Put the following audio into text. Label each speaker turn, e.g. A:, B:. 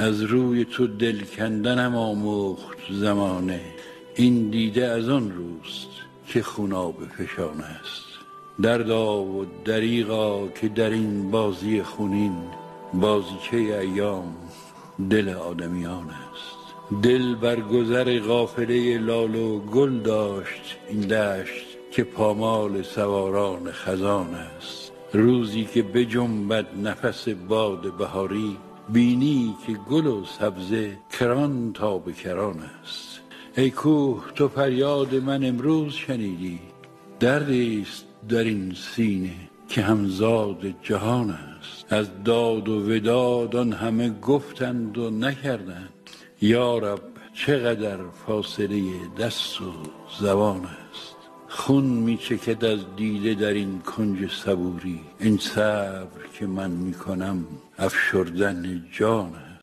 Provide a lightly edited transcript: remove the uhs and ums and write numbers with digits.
A: از روی تو دل کندنم آموخت زمانه. این دیده از آن روست که خوناب فشان است. دردا و دریغا که در این بازی خونین، بازیچه ایام دل آدمیان است. دل بر گذر قافله لال و گل داشت این دشت که پامال سواران خزان است. روزی که بجنبد نفس باد بهاری، بینی که گل و سبزه کران تا به کران است. ای کوه تو فریاد من امروز شنیدی، دردی است در این سینه که همزاد جهان است. از داد و وداد آن همه گفتند و نکردند، یا رب چقدر فاصله دست و زبان است. خون می چکد از دیده در این کنج صبوری، این صبر که من می کنم افشردن جان است.